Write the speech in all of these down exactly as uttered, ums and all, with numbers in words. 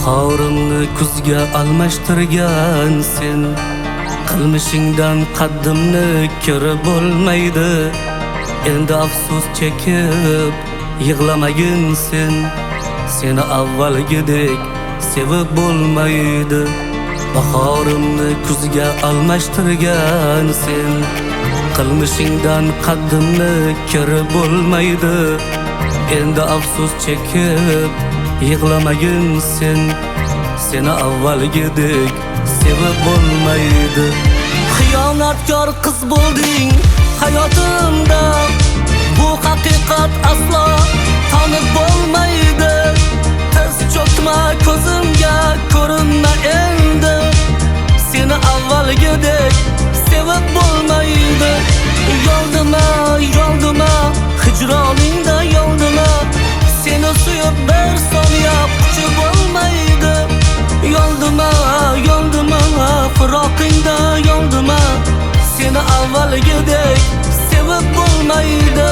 Bahorimni kuzga almashtirgan sen, qilmishingdan qaddimni ko'rib bo'lmaydi. Endi afsus chekib yig'lamagin sen, seni avvalgidek sevib bo'lmaydi. Bahorimni kuzga almashtirgan sen, qilmishingdan qaddimni ko'rib bo'lmaydi. Endi afsus chekib yig'lamagin sen, seni avvalgidek sevib bo'lmaydi. Xiyonatkor qiz bo'lding hayotimda, bu haqiqat aslo tanib bo'lmaydi. Tiz cho'kma ko'zimga, ko'rinma endi, seni avvalgidek sevib bo'lmaydi. Yoldima, yoldima, hijroningda yoldima, seni suyib bir soniya quchib bo'lmaydi. Yoldima, yoldima, firoqingda yoldima, seni avvalgidek sevib bo'lmaydi.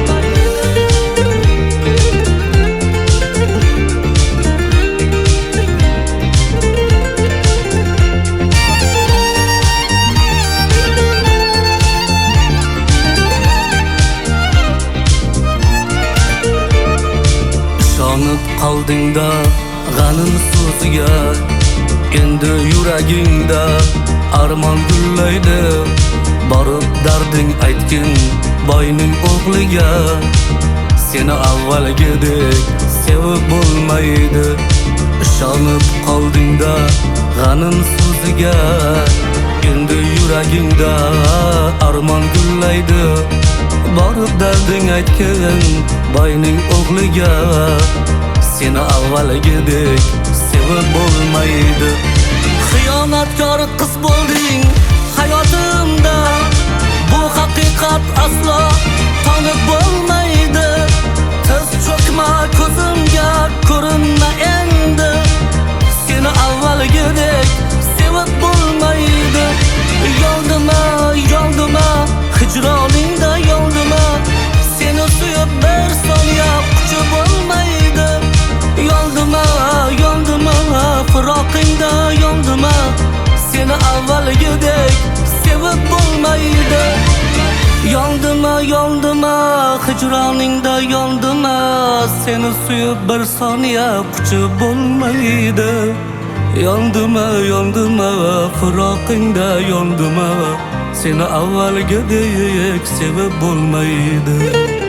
Ishonib qoldingda g'anim so'ziga, endi yuragingda armon gullaydi. Borib darding aytgin boyning o'g'liga, seni avvalgidek sevib bo'lmaydi. Ishonib qoldingda g'anim so'ziga, endi yuragingda armon gullaydi. Borib darding aytgin boyning o'g'liga, seni avvalgidek sevib bo'lmaydi. Xiyonatkor qiz bo'lding hayotimda, bu haqiqat aslo tanib bo'lmaydi. Tiz cho'kma ko'zimga, ko'rinma endi, seni avvalgidek sevib bo'lmaydi. Yoldima, yoldima, hijroningda yoldima, seni suyib bir soniya quchib bo'lmaydi. Yoldima, yoldima, firoqingda yoldima, seni avvalgidek sevib bo'lmaydi. Yoldima, yoldima, hijroningda yoldima, seni suyib bir soniya quchib bo'lmaydi. Yoldima, yoldima, firoqingda yoldima, seni avvalgidek sevib bo'lmaydi.